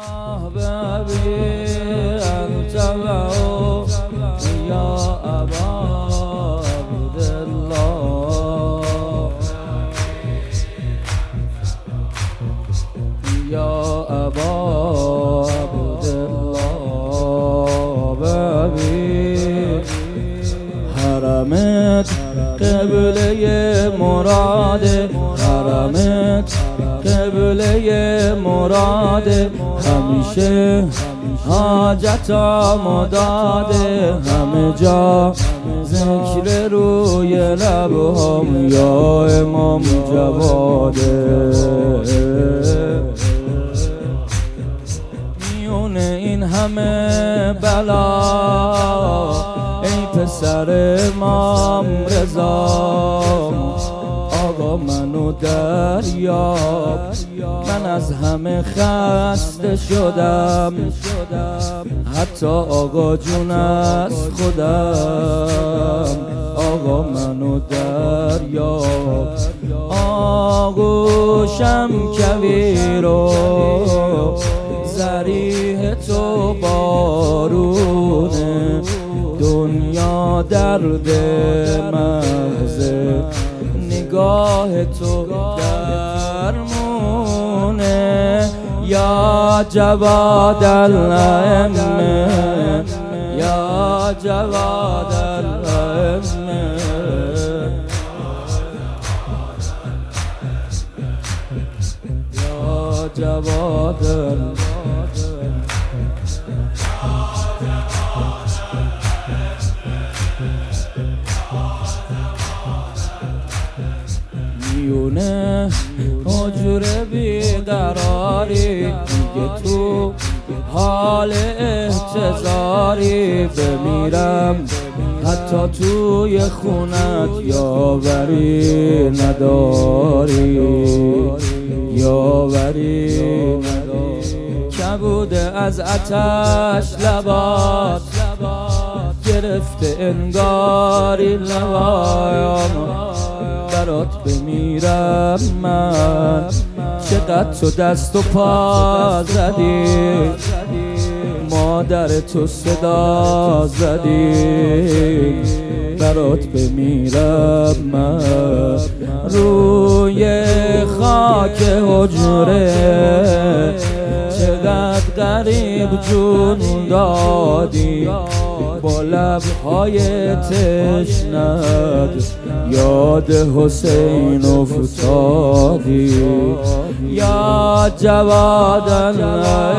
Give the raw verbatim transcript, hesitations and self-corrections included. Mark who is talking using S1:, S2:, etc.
S1: أحبابي أنت معه يا أبا عبد الله يا أبا عبد الله بابي حرمت قبله مراد حرمت قبله مراد همیشه حاجت آمداده همه جا ذکر روی لبهم یا امام جواده میونه این همه بلا ای پسر امام رضا آقا منو دریاب من از همه خسته شدم حتی آقا جون از خودم آقا منو دریاب آغوشم کویر و ذریح تو بارونه دنیا درد محض نگاه تو درمونه یا جواد الائمه یا جواد الائمه یا جواد الائمه میونه حجر بیقراری دیگه تو حال احتضاری بمیرم حتی توی خونت یاوری نداری یاوری نداری کبوده از آتش لبات گرفته انگاری لبایم برات بمیرم من چقدر تو دست و پا زدی مادر تو صدا زدی برات بمیرم من روی خاک حجره چقدر غریب جون دادی با لبهای تشنت یاد حسین افتادی یا جواد الائمه